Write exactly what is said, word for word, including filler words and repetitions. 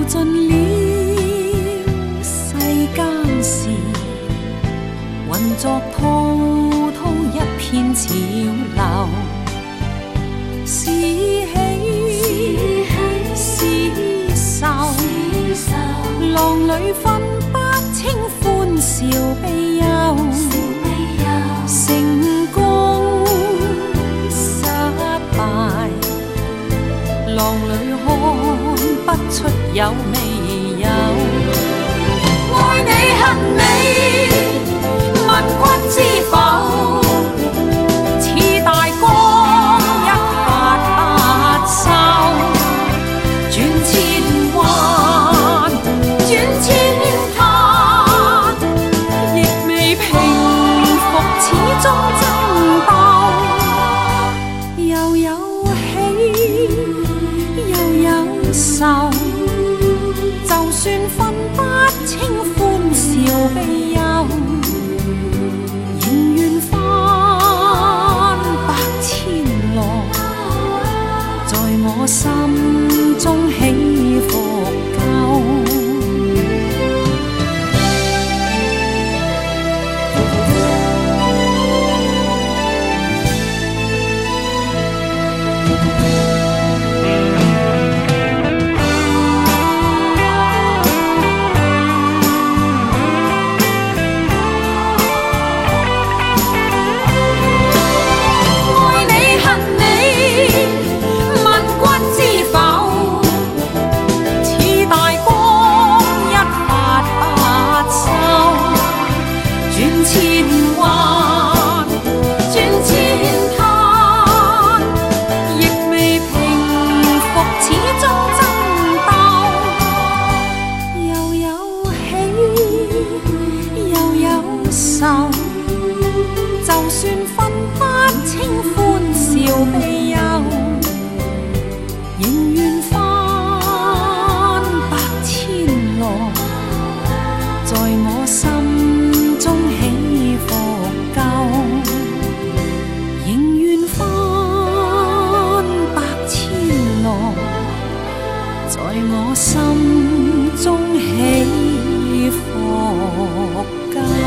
尽了世間事，混作滔滔一片潮流，是喜是愁，浪裏分不清歡笑悲憂，成功失敗，浪裏看不出有未有。愛你恨你，問君知否？似大江一發不收，轉千彎，轉千灘，亦未平復，始終爭鬥，又有喜，又有愁。就算分不清歡笑悲憂，仍願翻百千浪，在我心中起伏夠。就算分不清歡笑悲憂，仍願翻百千浪，在我心中起伏夠，仍願翻百千浪，在我心中起伏夠。